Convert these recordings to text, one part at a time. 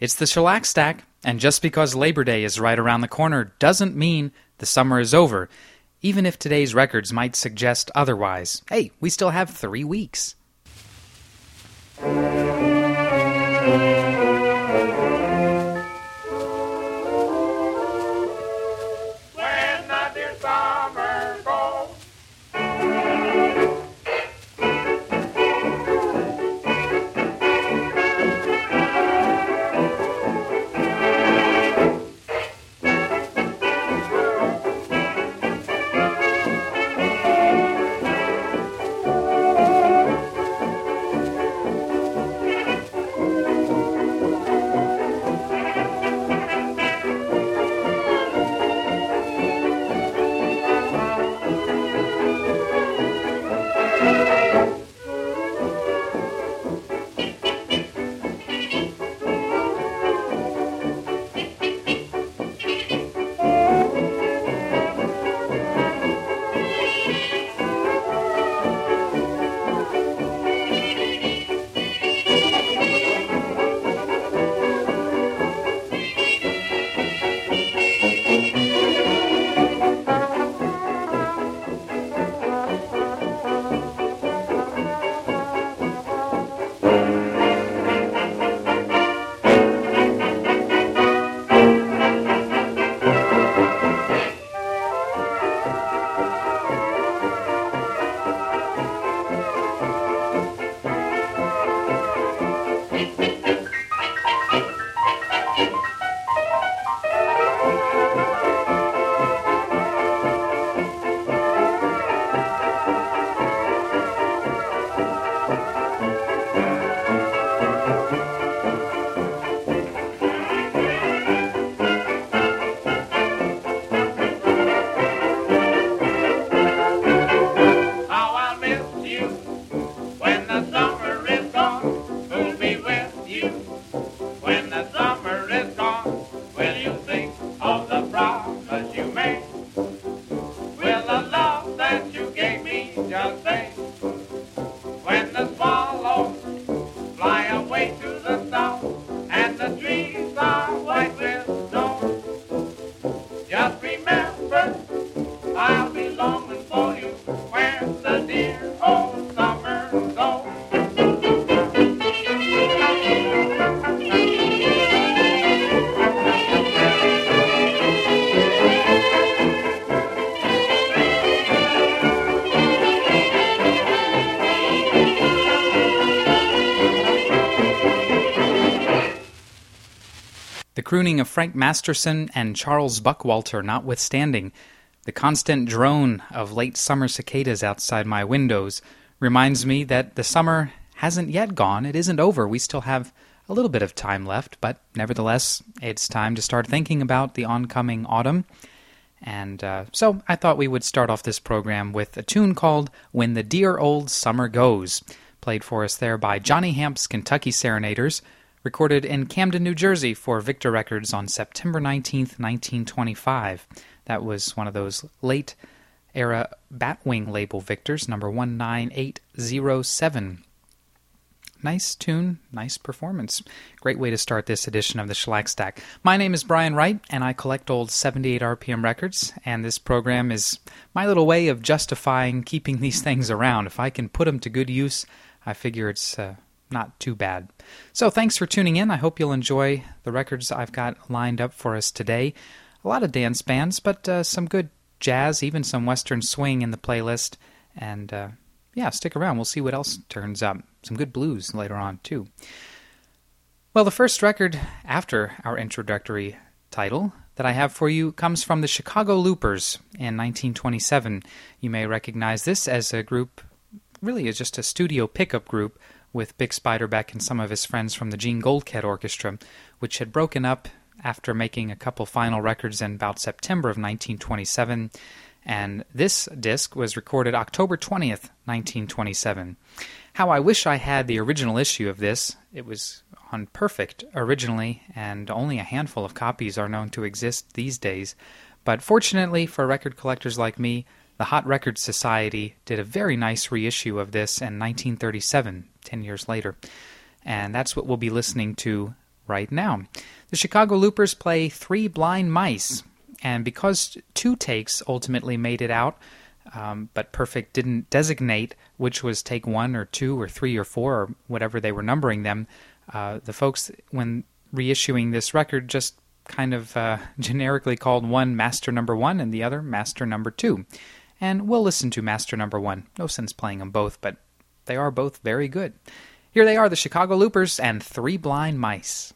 It's the Shellac Stack, and just because Labor Day is right around the corner doesn't mean the summer is over, even if today's records might suggest otherwise. Hey, we still have 3 weeks. The crooning of Frank Masterson and Charles Buckwalter notwithstanding, the constant drone of late summer cicadas outside my windows reminds me that the summer hasn't yet gone. It isn't over. We still have a little bit of time left, but nevertheless, it's time to start thinking about the oncoming autumn. And so I thought we would start off this program with a tune called When the Dear Old Summer Goes, played for us there by Johnny Hamp's Kentucky Serenaders, recorded in Camden, New Jersey for Victor Records on September 19th, 1925. That was one of those late-era Batwing label Victors, number 19807. Nice tune, nice performance. Great way to start this edition of the Shellac Stack. My name is Brian Wright, and I collect old 78 RPM records, and this program is my little way of justifying keeping these things around. If I can put them to good use, I figure it's not too bad. So thanks for tuning in. I hope you'll enjoy the records I've got lined up for us today. A lot of dance bands, but some good jazz, even some western swing in the playlist. And stick around. We'll see what else turns up. Some good blues later on, too. Well, the first record after our introductory title that I have for you comes from the Chicago Loopers in 1927. You may recognize this as a group, really is just a studio pickup group with Bix Beiderbecke and some of his friends from the Gene Goldkette Orchestra, which had broken up after making a couple final records in about September of 1927, and this disc was recorded October 20th, 1927. How I wish I had the original issue of this. It was on Perfect originally, and only a handful of copies are known to exist these days. But fortunately for record collectors like me, the Hot Records Society did a very nice reissue of this in 1937, 10 years later. And that's what we'll be listening to right now. The Chicago Loopers play Three Blind Mice, and because 2 takes ultimately made it out, but Perfect didn't designate which was take 1 or 2 or 3 or 4 or whatever they were numbering them, the folks, when reissuing this record, just kind of generically called one Master Number 1 and the other Master Number 2. And we'll listen to Master Number 1. No sense playing them both, but they are both very good. Here they are, the Chicago Loopers and Three Blind Mice.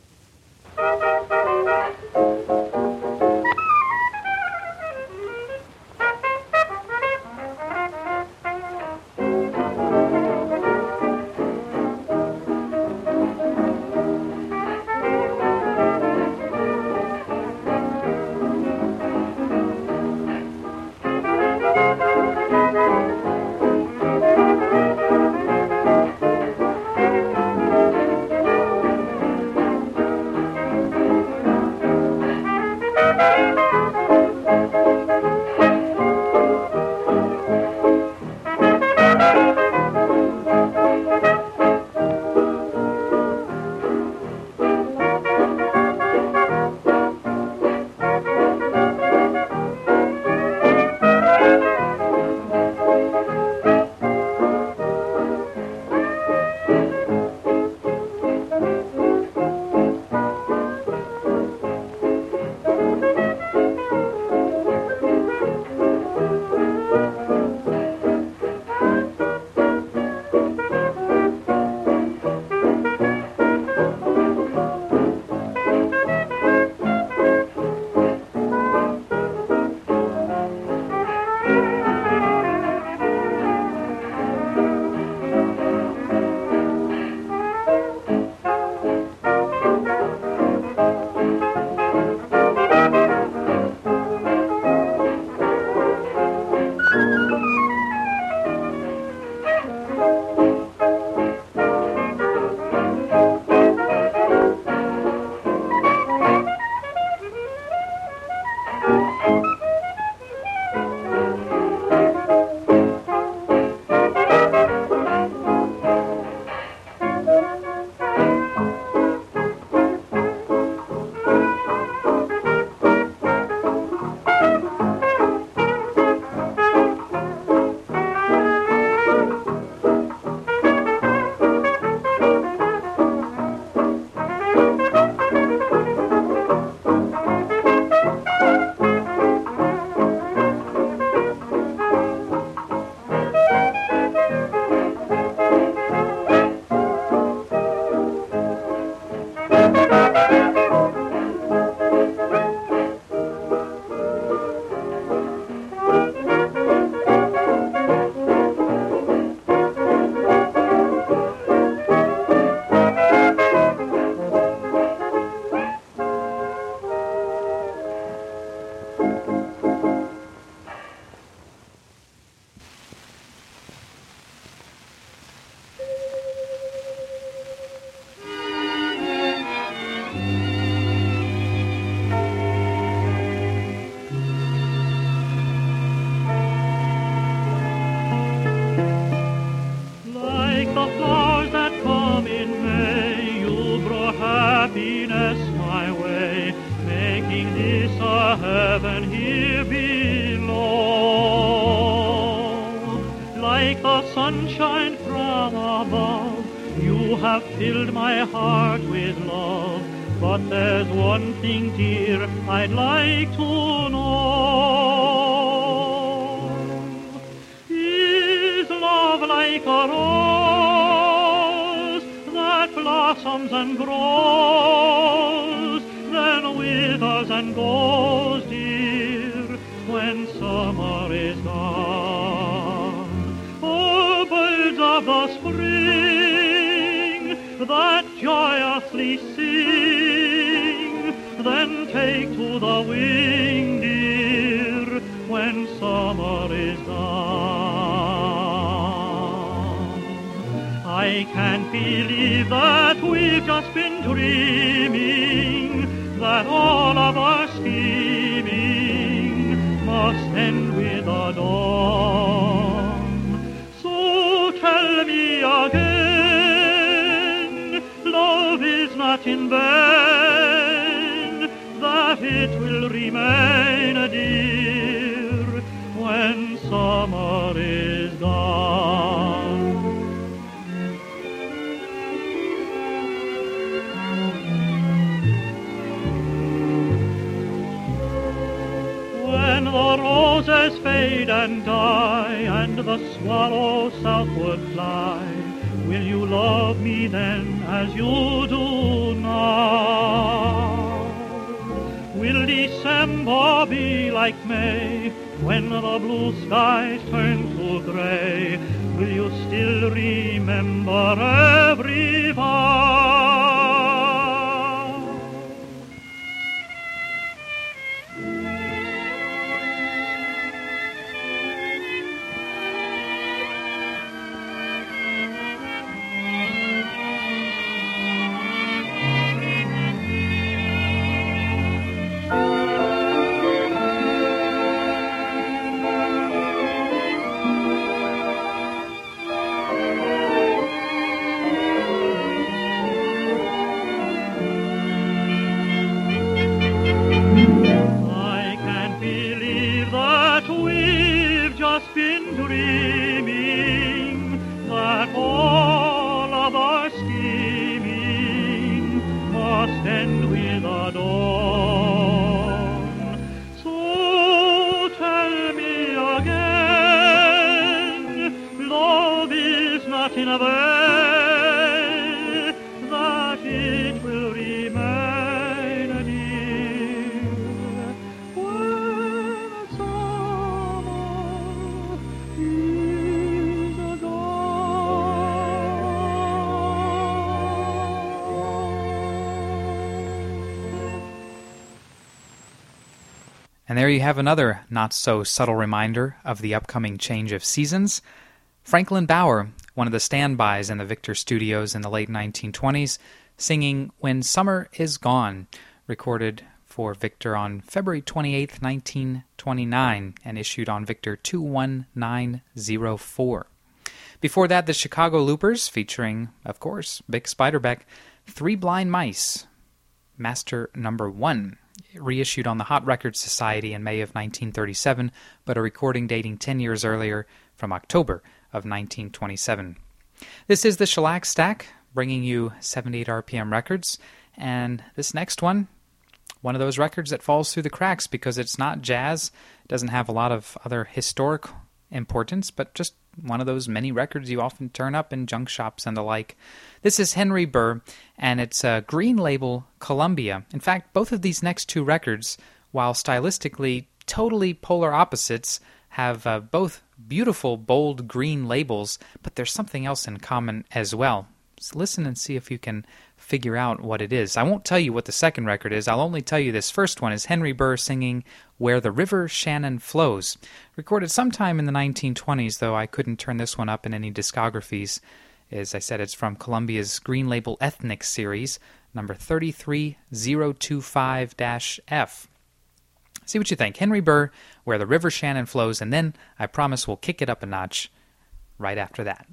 Sunshine from above, you have filled my heart with love. But there's one thing, dear, I'd like to know. Is love like a rose that blossoms and grows, then withers and goes, dear, when summer is gone? Oh, birds of the spring that joyously sing, then take to the wing, dear, when summer is gone. I can't believe that we've just been dreaming, that all of our scheming must end with the dawn. So tell me again, love is not in vain. it will remain dear when summer is gone. When the roses fade and die and the swallow southward fly, will you love me then as you do now? Will December be like May when the blue skies turn to gray? Will you still remember every vow? Been dreaming that all of our scheming must end with a dawn. So tell me again, love is not in a way, that it will remain dear when summer is gone. And there you have another not-so-subtle reminder of the upcoming change of seasons. Franklin Bauer, one of the standbys in the Victor studios in the late 1920s, singing When Summer Is Gone, recorded for Victor on February 28, 1929, and issued on Victor 21904. Before that, the Chicago Loopers, featuring, of course, Vic Spiderbeck, Three Blind Mice, Master Number 1, reissued on the Hot Record Society in May of 1937, but a recording dating 10 years earlier from October of 1927. This is the Shellac Stack, bringing you 78 RPM records, and this next one of those records that falls through the cracks because it's not jazz, it doesn't have a lot of other historic importance, but just one of those many records you often turn up in junk shops and the like. This is Henry Burr, and it's a green label Columbia. In fact, both of these next two records, while stylistically totally polar opposites, have both beautiful, bold green labels, but there's something else in common as well. So listen and see if you can figure out what it is. I won't tell you what the second record is. I'll only tell you this first one is Henry Burr singing Where the River Shannon Flows. Recorded sometime in the 1920s, though I couldn't turn this one up in any discographies. As I said, it's from Columbia's Green Label Ethnic series, number 33025-F. See what you think. Henry Burr, Where the River Shannon Flows, and then I promise we'll kick it up a notch right after that.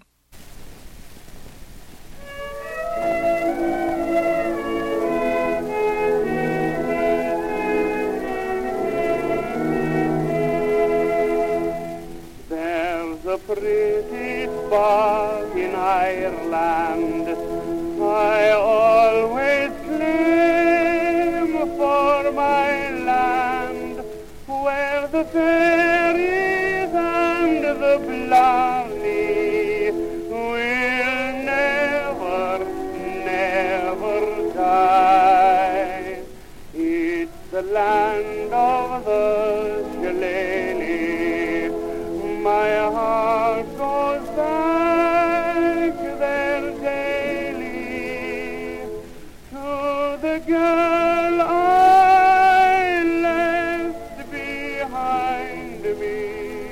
There's a pretty spot in Ireland I always claim for my land, where the fairies and the blarney will never, never die. It's the land of the shillelagh. My heart goes back there daily to the girl I left behind me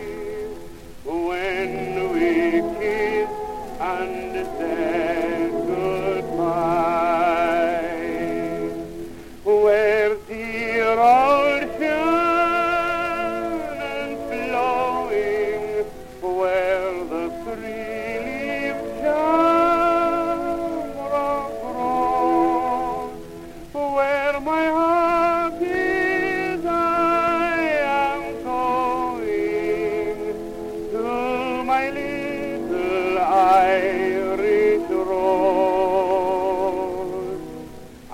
when we kissed and said goodbye. Where dear old Shannon flowing, where the three-leaf shamrock grows, where my heart is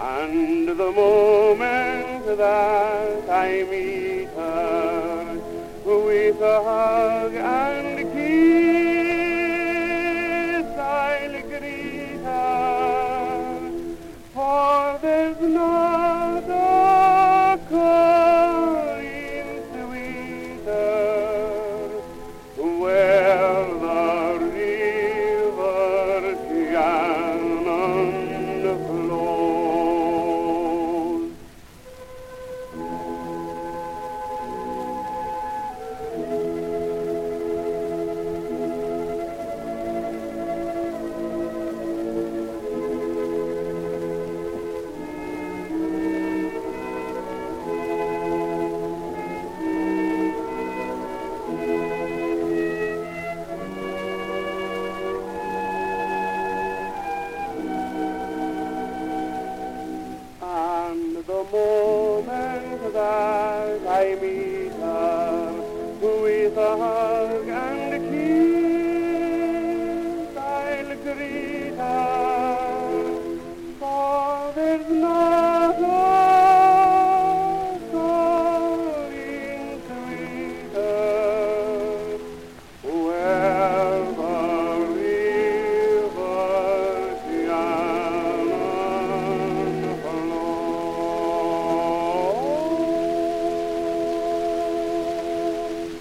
And the moment that I meet her, with a hug and kiss, I'll greet her, for there's not a calling sweeter where the river Shannon flows. And the moment that I meet her, with a hug and a kiss, I'll greet her, for there's not a calling sweeter where the river Shannon flows.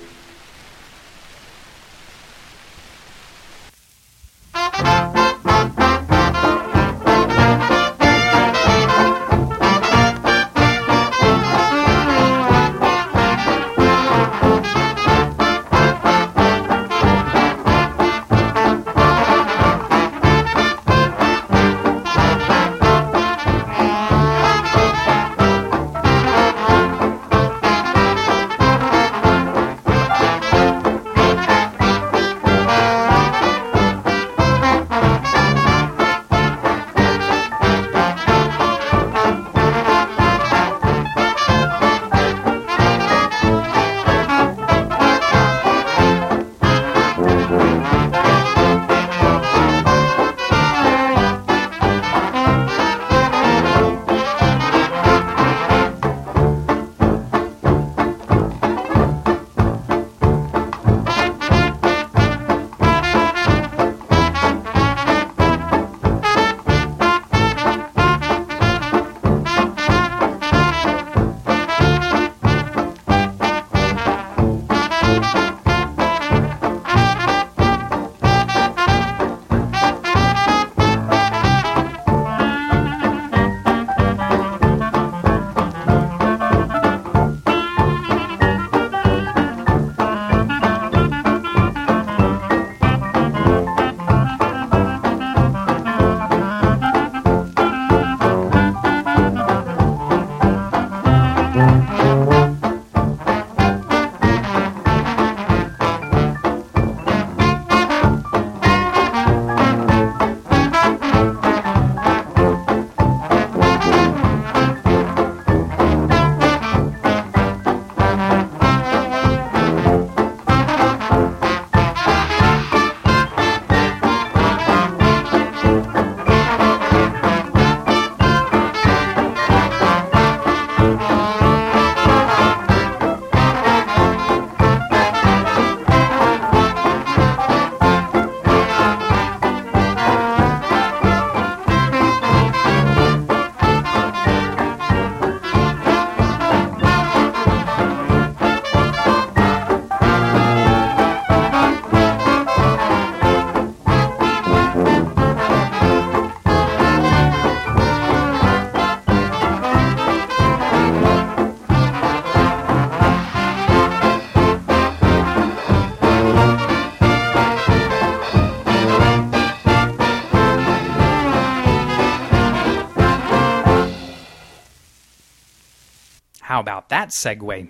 How about that segue?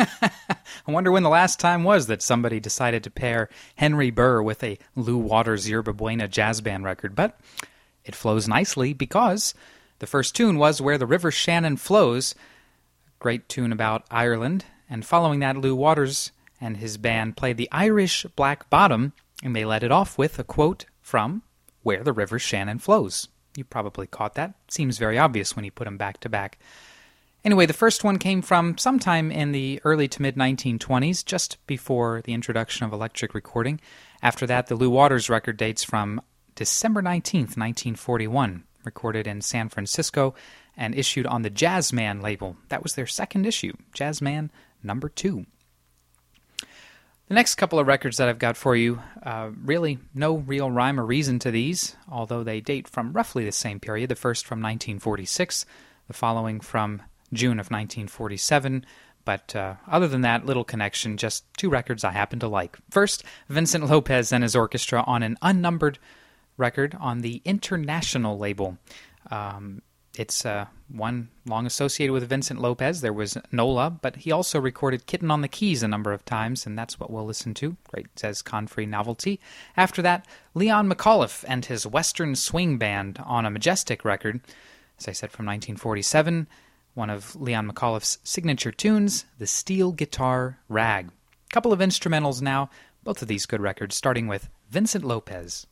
I wonder when the last time was that somebody decided to pair Henry Burr with a Lou Waters Yerba Buena jazz band record, but it flows nicely because the first tune was Where the River Shannon Flows, great tune about Ireland, and following that Lou Waters and his band played the Irish Black Bottom, and they led it off with a quote from Where the River Shannon Flows. You probably caught that. Seems very obvious when you put them back to back. Anyway, the first one came from sometime in the early to mid-1920s, just before the introduction of electric recording. After that, the Lou Waters record dates from December 19th, 1941, recorded in San Francisco and issued on the Jazzman label. That was their second issue, Jazzman number 2. The next couple of records that I've got for you, really no real rhyme or reason to these, although they date from roughly the same period. The first from 1946, the following from June of 1947, but other than that, little connection, just two records I happen to like. First, Vincent Lopez and his orchestra on an unnumbered record on the International label. It's one long associated with Vincent Lopez. There was Nola, but he also recorded Kitten on the Keys a number of times, and that's what we'll listen to. Great, says Confrey Novelty. After that, Leon McAuliffe and his Western Swing Band on a Majestic record, as I said, from 1947, one of Leon McAuliffe's signature tunes, the Steel Guitar Rag. Couple of instrumentals now, both of these good records, starting with Vincent Lopez.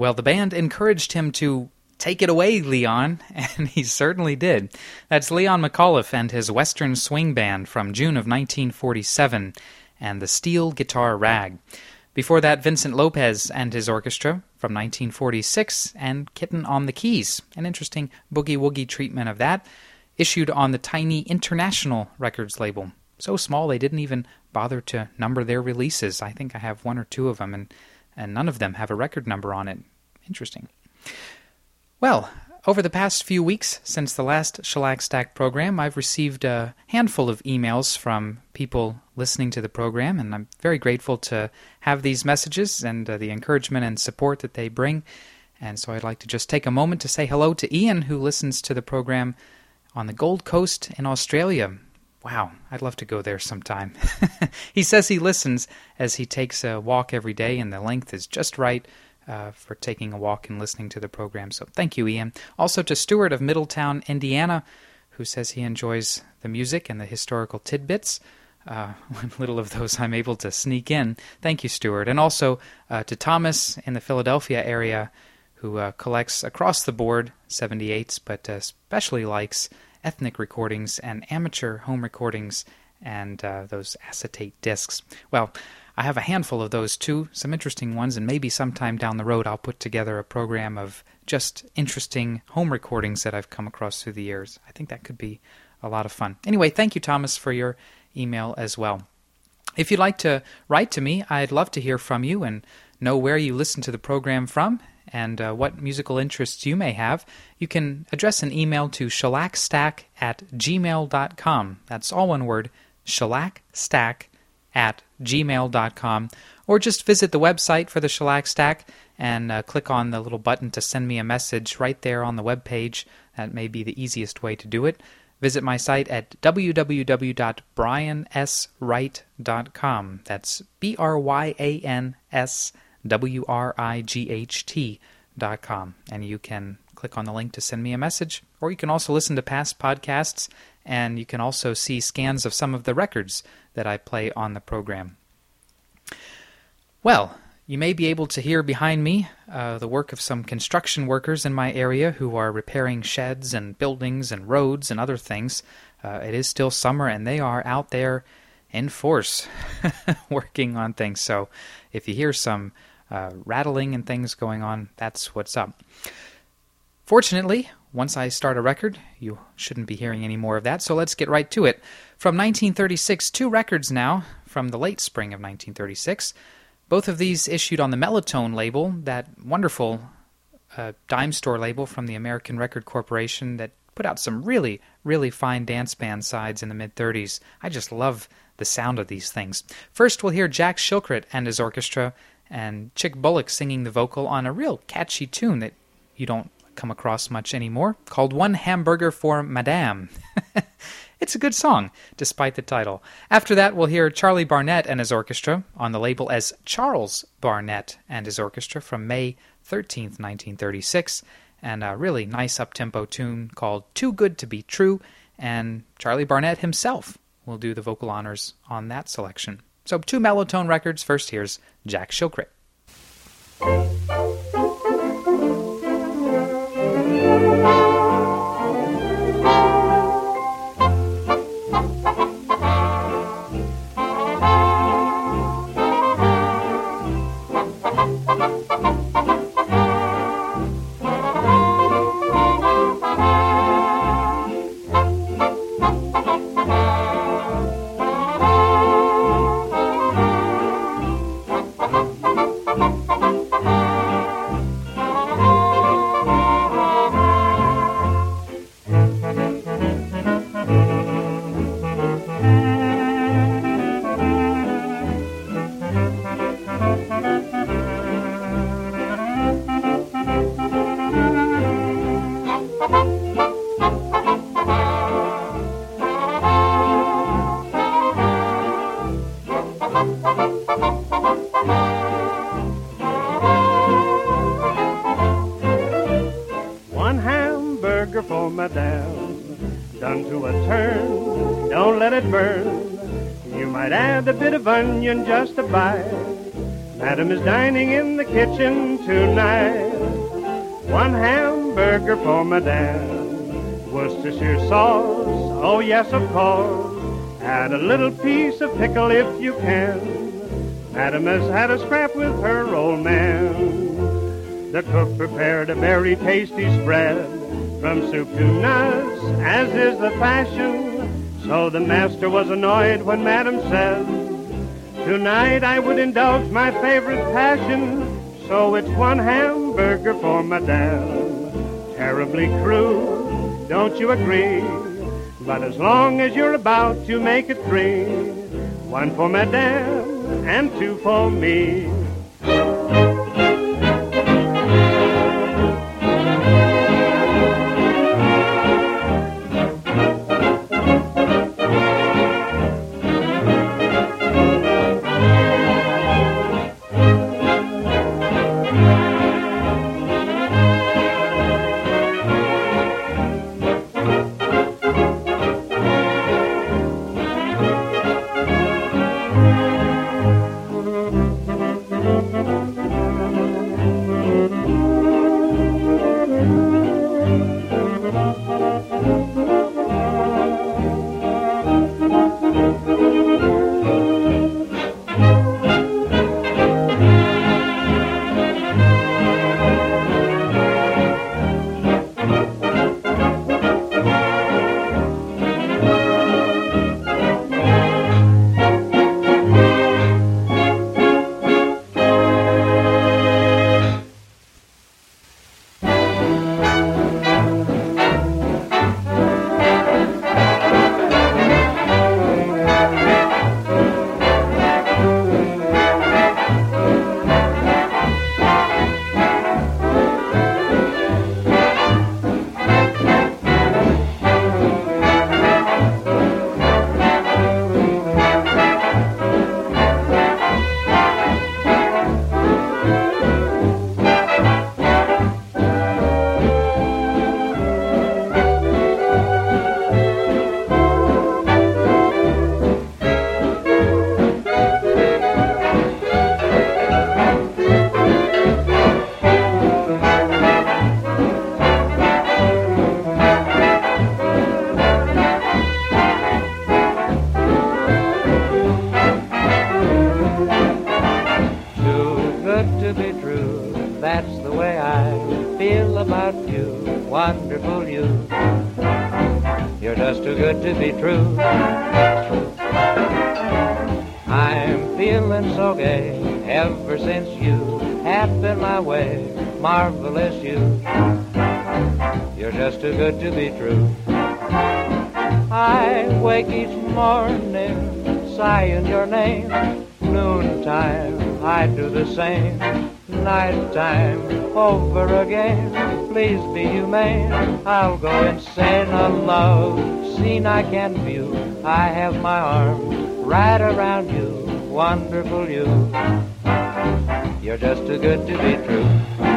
Well, the band encouraged him to take it away, Leon, and he certainly did. That's Leon McAuliffe and his Western Swing Band from June of 1947, and the Steel Guitar Rag. Before that, Vincent Lopez and his orchestra from 1946, and Kitten on the Keys, an interesting boogie-woogie treatment of that, issued on the tiny International Records label. So small they didn't even bother to number their releases. I think I have one or two of them, and none of them have a record number on it. Interesting. Well, over the past few weeks since the last Shellac Stack program, I've received a handful of emails from people listening to the program, and I'm very grateful to have these messages and the encouragement and support that they bring. And so I'd like to just take a moment to say hello to Ian, who listens to the program on the Gold Coast in Australia. Wow, I'd love to go there sometime. He says he listens as he takes a walk every day, and the length is just right for taking a walk and listening to the program. So thank you, Ian. Also to Stuart of Middletown, Indiana, who says he enjoys the music and the historical tidbits. Little of those I'm able to sneak in. Thank you, Stuart. And also to Thomas in the Philadelphia area, who collects across the board 78s, but especially likes ethnic recordings and amateur home recordings and those acetate discs. Well, I have a handful of those too, some interesting ones, and maybe sometime down the road I'll put together a program of just interesting home recordings that I've come across through the years. I think that could be a lot of fun. Anyway, thank you, Thomas, for your email as well. If you'd like to write to me, I'd love to hear from you and know where you listen to the program from and what musical interests you may have. You can address an email to shellacstack@gmail.com. That's all one word, shellacstack@gmail.com, or just visit the website for the Shellac Stack and click on the little button to send me a message right there on the web page. That may be the easiest way to do it. Visit my site at www.bryanswright.com. That's BRYANSWRIGHT.com. And you can click on the link to send me a message, or you can also listen to past podcasts, and you can also see scans of some of the records that I play on the program. Well, you may be able to hear behind me the work of some construction workers in my area who are repairing sheds and buildings and roads and other things. It is still summer, and they are out there in force working on things. So if you hear some rattling and things going on, that's what's up. Fortunately, once I start a record, you shouldn't be hearing any more of that, so let's get right to it. From 1936, 2 records now, from the late spring of 1936. Both of these issued on the Melotone label, that wonderful dime store label from the American Record Corporation that put out some really, really fine dance band sides in the mid-30s. I just love the sound of these things. First, we'll hear Jack Shilkret and his orchestra, and Chick Bullock singing the vocal on a real catchy tune that you don't come across much anymore, called One Hamburger for Madame. It's a good song, despite the title. After that, we'll hear Charlie Barnett and his orchestra on the label as Charles Barnett and his orchestra from May 13th, 1936, and a really nice up-tempo tune called Too Good to Be True, and Charlie Barnett himself will do the vocal honors on that selection. So 2 Melotone records. First, here's Jack Shilkret. One hamburger for madame, done to a turn, don't let it burn. You might add a bit of onion just a bite. Madam is dining in the kitchen tonight. one hamburger for Madame. Worcestershire sauce, oh yes, of course. Add a little piece of pickle if you can. Madam has had a scrap with her old man. The cook prepared a very tasty spread, from soup to nuts, as is the fashion. So the master was annoyed when Madam said, tonight I would indulge my favorite passion. So it's one hamburger for Madame. Terribly crude, don't you agree? But as long as you're about to make it 3, 1 for Madame and 2 for me. Wonderful you. You're just too good to be true. I'm feeling so gay ever since you have been my way. Marvelous you. You're just too good to be true. I wake each morning sighing your name. Noontime I do the same. Nighttime over again. Please be humane. I'll go insane. A love scene I can view. I have my arms right around you. Wonderful you. You're just too good to be true.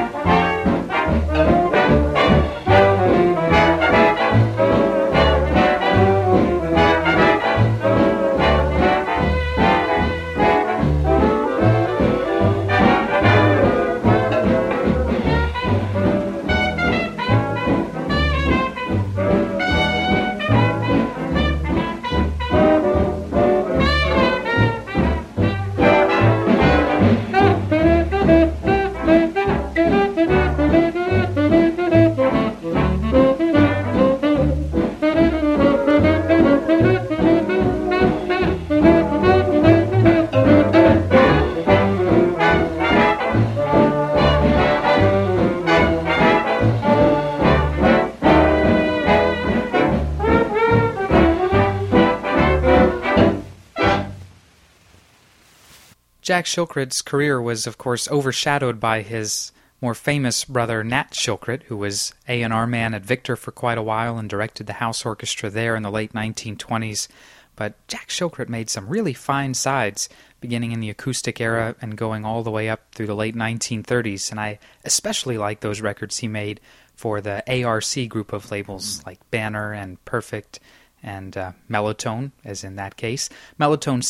Jack Shilkret's career was, of course, overshadowed by his more famous brother Nat Shilkret, who was A&R man at Victor for quite a while and directed the house orchestra there in the late 1920s. But Jack Shilkret made some really fine sides, beginning in the acoustic era and going all the way up through the late 1930s, and I especially like those records he made for the ARC group of labels like Banner and Perfect and Mellotone, as in that case, Mellotone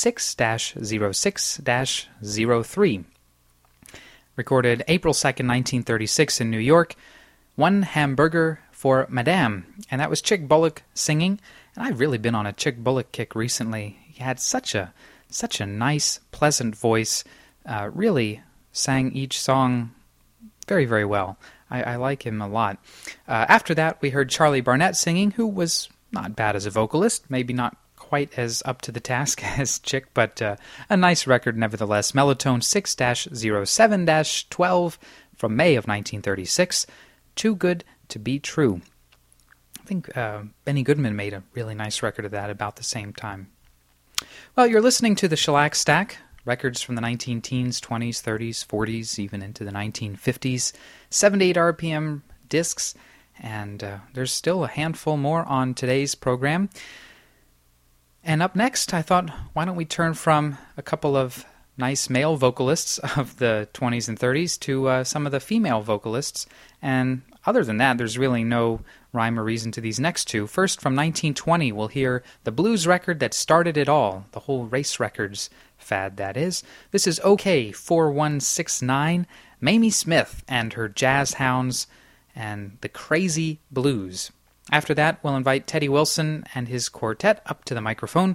6-06-03. Recorded April 2nd, 1936 in New York, One Hamburger for Madame, and that was Chick Bullock singing. And I've really been on a Chick Bullock kick recently. He had such a nice, pleasant voice. Really sang each song very, very well. I like him a lot. After that, we heard Charlie Barnett singing, who was not bad as a vocalist, maybe not quite as up to the task as Chick, but a nice record nevertheless. Mellotone 6-07-12 from May of 1936, Too Good to Be True. I think Benny Goodman made a really nice record of that about the same time. Well, you're listening to the Shellac Stack, records from the 19-teens, 20s, 30s, 40s, even into the 1950s, 78 RPM discs, and there's still a handful more on today's program. And up next, I thought, why don't we turn from a couple of nice male vocalists of the 20s and 30s to some of the female vocalists. And other than that, there's really no rhyme or reason to these next two. First, from 1920, we'll hear the blues record that started it all, the whole race records fad, that is. This is OK 4169, Mamie Smith and her Jazz Hounds and the Crazy Blues. After that, we'll invite Teddy Wilson and his quartet up to the microphone.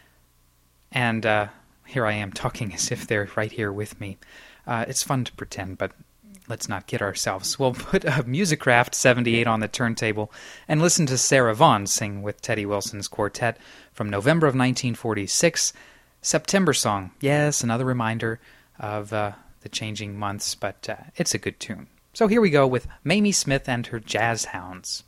And here I am talking as if they're right here with me. It's fun to pretend, but let's not kid ourselves. We'll put a Musicraft 78 on the turntable and listen to Sarah Vaughan sing with Teddy Wilson's quartet from November of 1946, September Song. Yes, another reminder of the changing months, but it's a good tune. So here we go with Mamie Smith and her Jazz Hounds.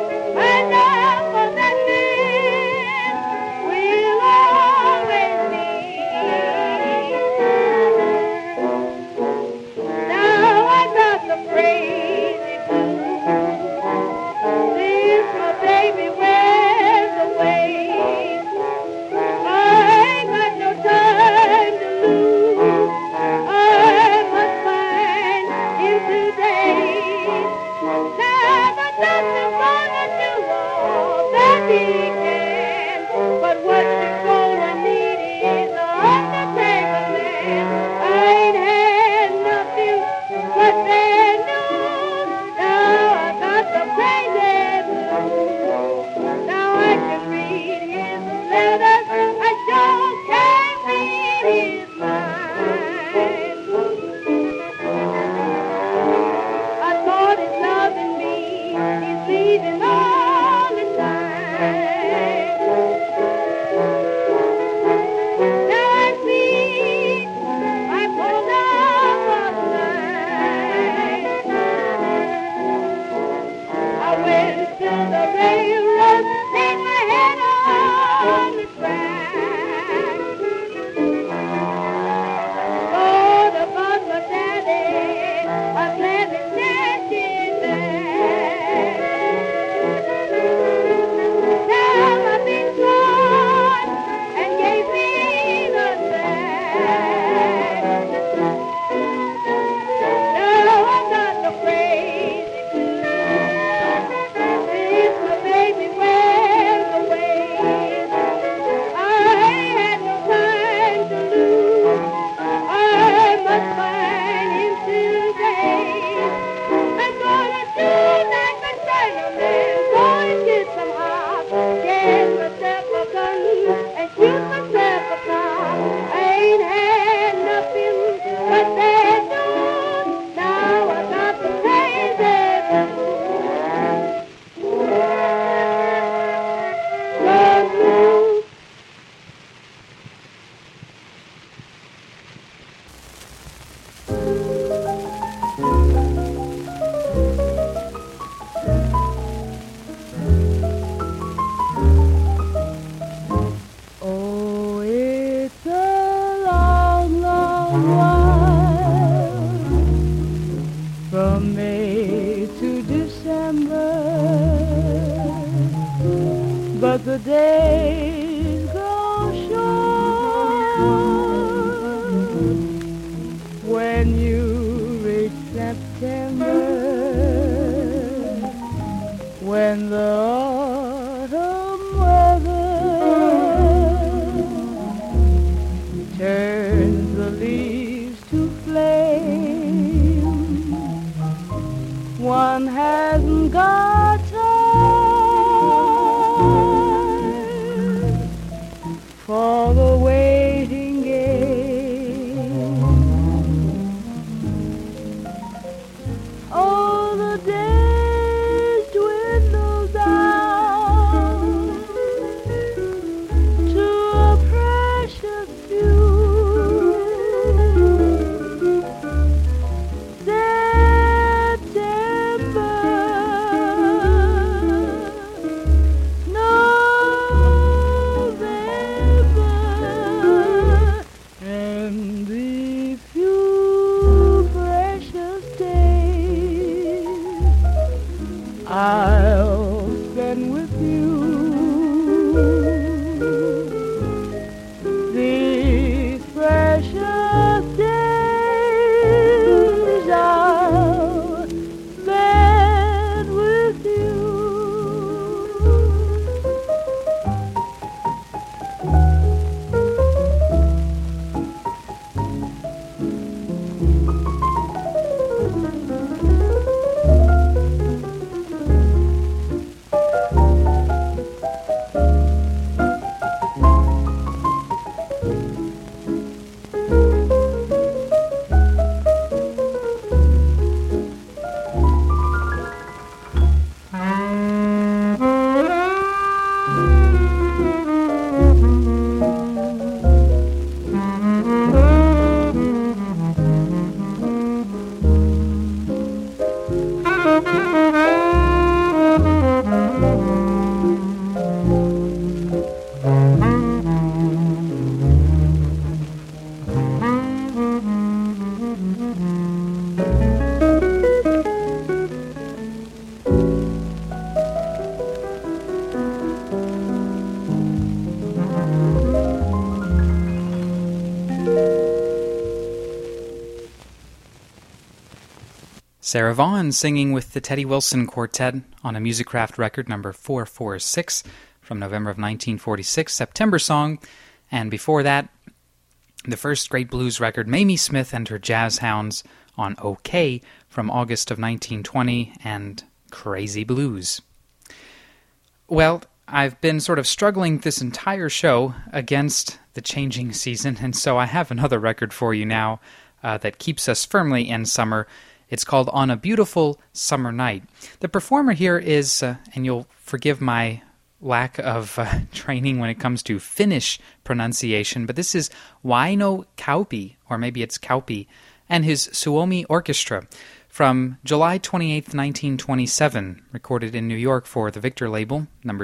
My love for that man will always be. September, when the autumn weather turns the leaves to flame, one hasn't got time for the waiting game. Oh, the days dwindle down to a precious few. September, November, and the few precious days I'll spend with you. These precious days I'll spend with you. Sarah Vaughan singing with the Teddy Wilson Quartet on a Musicraft record number 446 from November of 1946, September Song. And before that, the first great blues record, Mamie Smith and her Jazz Hounds on OK from August of 1920, and Crazy Blues. Well, I've been sort of struggling this entire show against the changing season, and so I have another record for you now that keeps us firmly in summer. It's called On a Beautiful Summer Night. The performer here is, and you'll forgive my lack of training when it comes to Finnish pronunciation, but this is Waino Kauppi, or maybe it's Kauppi, and his Suomi Orchestra from July 28, 1927, recorded in New York for the Victor label, number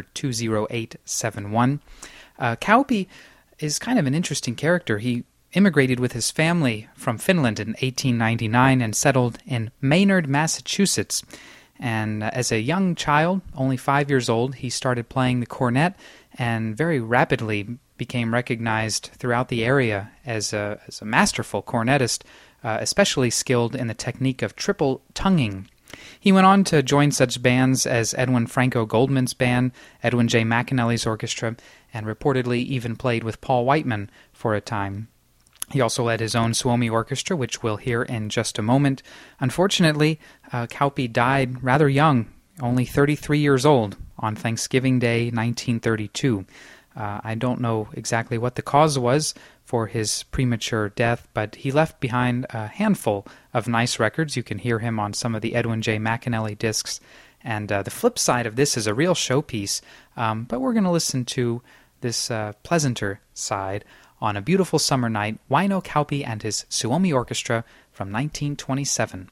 20871. Kauppi is kind of an interesting character. He immigrated with his family from Finland in 1899 and settled in Maynard, Massachusetts. And as a young child, only 5 years old, he started playing the cornet and very rapidly became recognized throughout the area as a masterful cornetist, especially skilled in the technique of triple tonguing. He went on to join such bands as Edwin Franco Goldman's band, Edwin J. McAnally's orchestra, and reportedly even played with Paul Whiteman for a time. He also led his own Suomi Orchestra, which we'll hear in just a moment. Unfortunately, Kauppi died rather young, only 33 years old, on Thanksgiving Day, 1932. I don't know exactly what the cause was for his premature death, but he left behind a handful of nice records. You can hear him on some of the Edwin J. McAnally discs. And the flip side of this is a real showpiece, but we're going to listen to this pleasanter side. On a Beautiful Summer Night, Waino Kauppi and his Suomi Orchestra from 1927.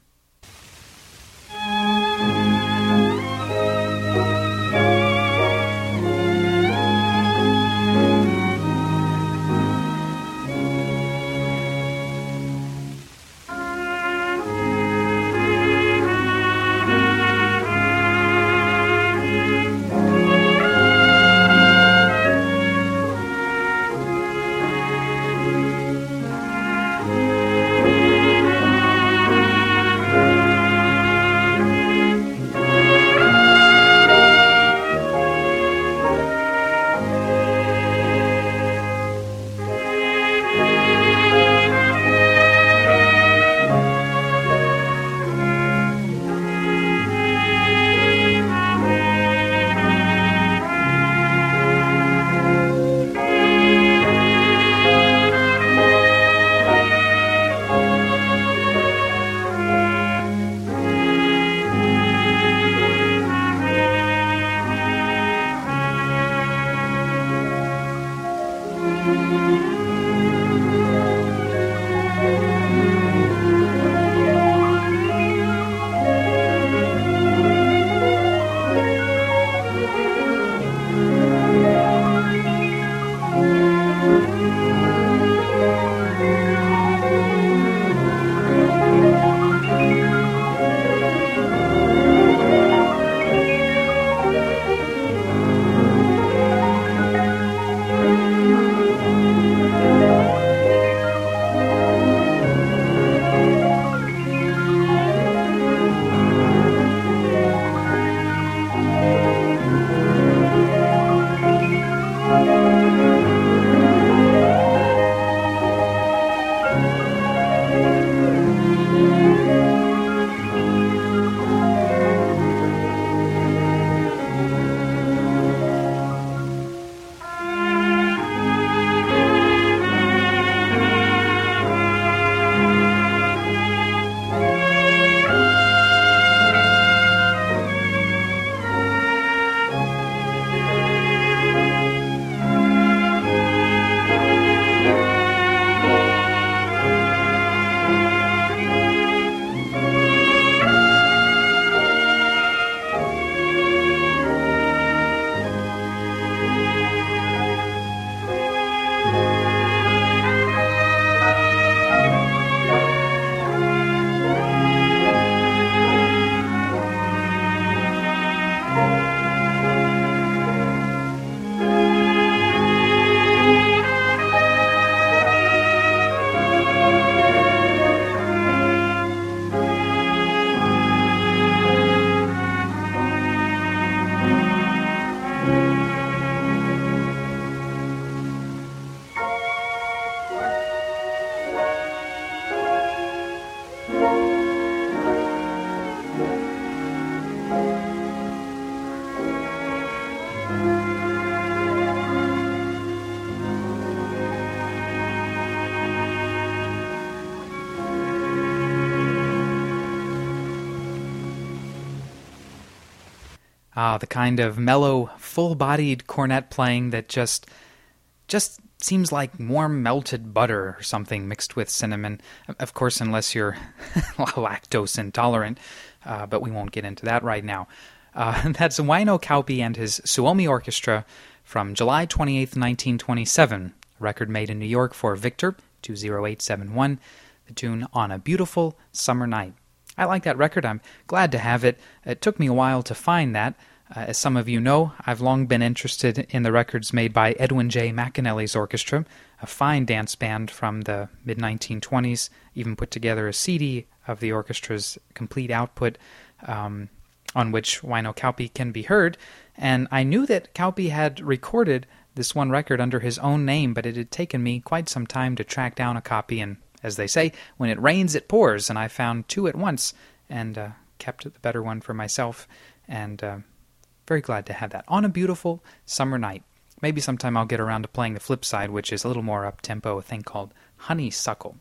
The kind of mellow, full-bodied cornet playing that just seems like warm melted butter or something mixed with cinnamon. Of course, unless you're lactose intolerant, but we won't get into that right now. That's Waino Kaupi and his Suomi Orchestra from July 28th, 1927, a record made in New York for Victor, 20871, the tune On a Beautiful Summer Night. I like that record. I'm glad to have it. It took me a while to find that. As some of you know, I've long been interested in the records made by Edwin J. McAnally's orchestra, a fine dance band from the mid-1920s, even put together a CD of the orchestra's complete output on which Waino Kaupi can be heard, and I knew that Kaupi had recorded this one record under his own name, but it had taken me quite some time to track down a copy, and as they say, when it rains it pours, and I found two at once, and kept the better one for myself, and very glad to have that. On a Beautiful Summer Night. Maybe sometime I'll get around to playing the flip side, which is a little more up-tempo, a thing called Honeysuckle.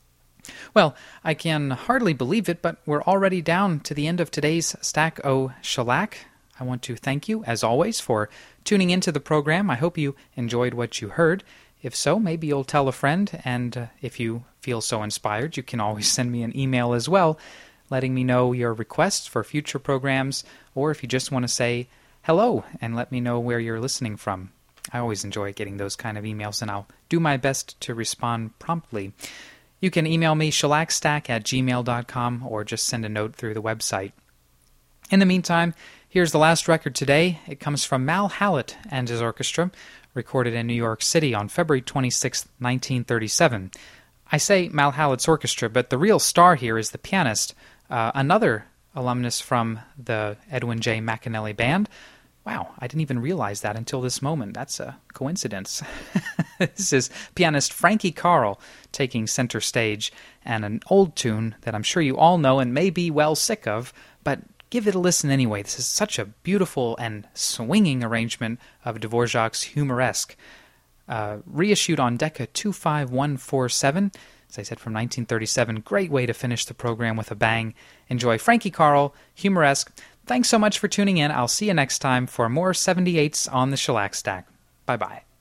Well, I can hardly believe it, but we're already down to the end of today's Stack O Shellac. I want to thank you, as always, for tuning into the program. I hope you enjoyed what you heard. If so, maybe you'll tell a friend, and if you feel so inspired, you can always send me an email as well, letting me know your requests for future programs, or if you just want to say hello and let me know where you're listening from. I always enjoy getting those kind of emails, and I'll do my best to respond promptly. You can email me, shellacstack@gmail.com, or just send a note through the website. In the meantime, here's the last record today. It comes from Mal Hallett and his orchestra, recorded in New York City on February 26, 1937. I say Mal Hallett's orchestra, but the real star here is the pianist, another alumnus from the Edwin J. McAnally Band. Wow, I didn't even realize that until this moment. That's a coincidence. This is pianist Frankie Carl taking center stage, and an old tune that I'm sure you all know and may be well sick of, but give it a listen anyway. This is such a beautiful and swinging arrangement of Dvorak's Humoresque. Reissued on Decca 25147, as I said, from 1937. Great way to finish the program with a bang. Enjoy Frankie Carl, Humoresque. Thanks so much for tuning in. I'll see you next time for more 78s on the Shellac Stack. Bye-bye.